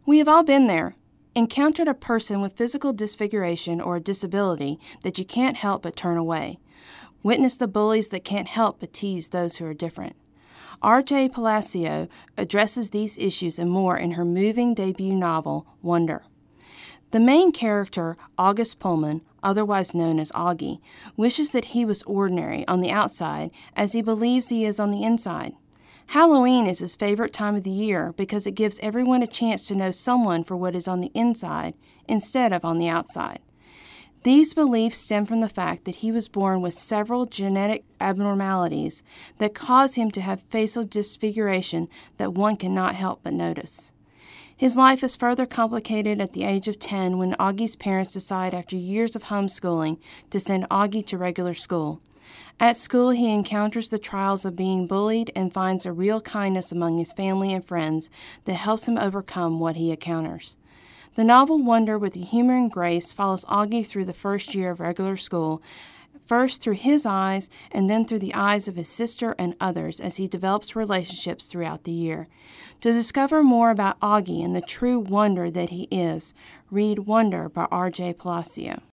We have all been there. Encountered a person with physical disfiguration or a disability that you can't help but turn away. Witness the bullies that can't help but tease those who are different. R.J. Palacio addresses these issues and more in her moving debut novel, Wonder. The main character, August Pullman, otherwise known as Augie, wishes that he was ordinary on the outside as he believes he is on the inside. Halloween is his favorite time of the year because it gives everyone a chance to know someone for what is on the inside instead of on the outside. These beliefs stem from the fact that he was born with several genetic abnormalities that cause him to have facial disfiguration that one cannot help but notice. His life is further complicated at the age of 10 when Augie's parents decide after years of homeschooling to send Augie to regular school. At school, he encounters the trials of being bullied and finds a real kindness among his family and friends that helps him overcome what he encounters. The novel Wonder, with humor and grace, follows Augie through the first year of regular school, first through his eyes and then through the eyes of his sister and others as he develops relationships throughout the year. To discover more about Augie and the true wonder that he is, read Wonder by R.J. Palacio.